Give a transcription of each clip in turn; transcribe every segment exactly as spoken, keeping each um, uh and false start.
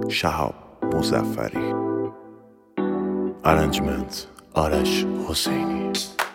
شهاب مظفری. ارنجمنت آرش حسینی.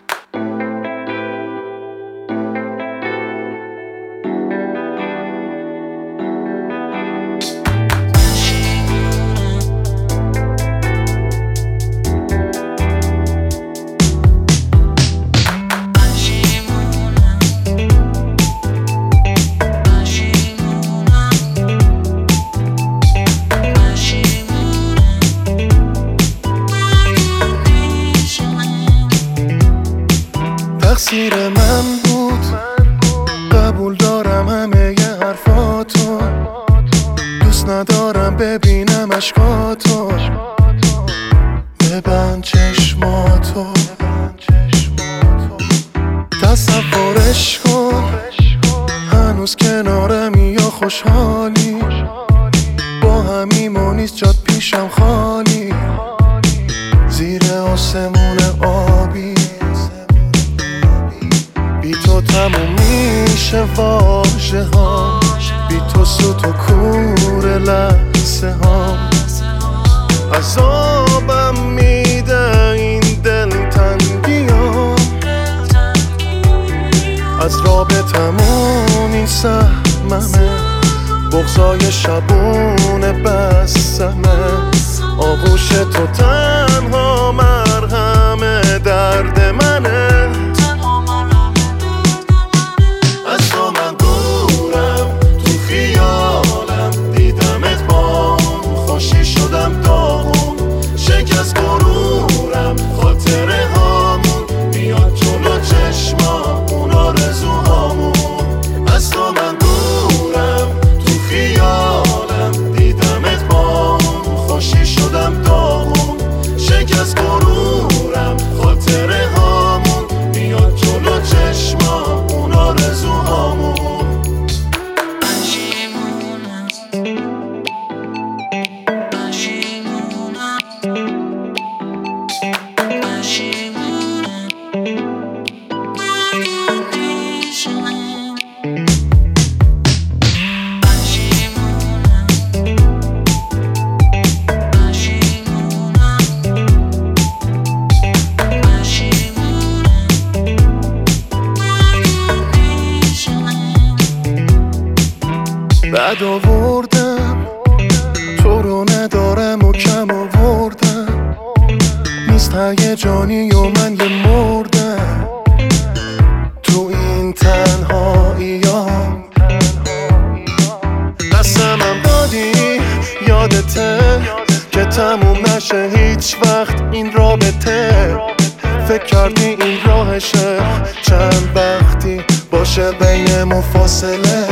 تقصیر من بود، قبول دارم همه ی حرفاتو، دوست ندارم ببینم اشکاتو، ببند چشماتو، تصورش کن هنوز کنارمی یا خوشحالی، با همیم و نیست جات پیشم خالی، زیر آسمون آبی بی تو تموم میشه واژه ها، بی تو سوت و کور لحظه ها، عذابم میده این دلتنگی ها، از رابطمون این سهممه، بغضای شبونه بسمه، آغوش تو تنها مرهم درد منه، شکست غرورم، خاطره هامون میاد جلو چشمامون، آرزوهامون، از تو من دورم، تو خیالم دیدمت بامون، خوشی شدم داغون، شکست غرورم، خاطره هامون میاد جلو چشمامون، آرزوهامون. بعد آوردم تو رو ندارم و کم آوردم، نیست هیجانی و من یه مردم، تو این تنهاییام قسمم دادی یادته که تموم نشه هیچ وقت این رابطه، فکر کردی این راهشه چند وقتی باشه بین فاصله،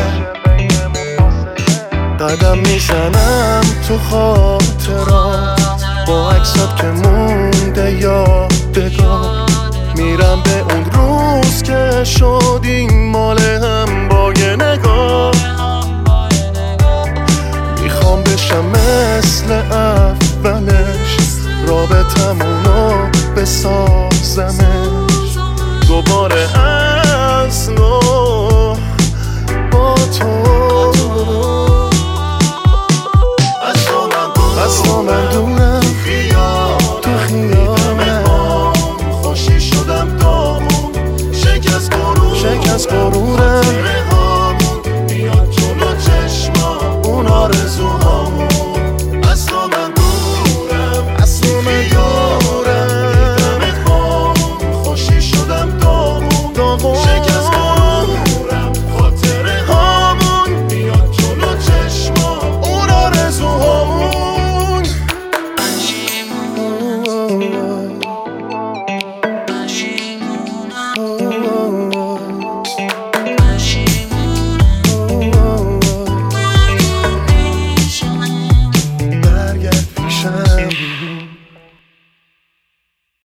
قدم میزنم تو خاطرات با عکسات که مونده یادگار، میرم به اون روز که شدیم مال هم با یه نگاه، میخوام بشم مثل اولش، رابطمونو بسازم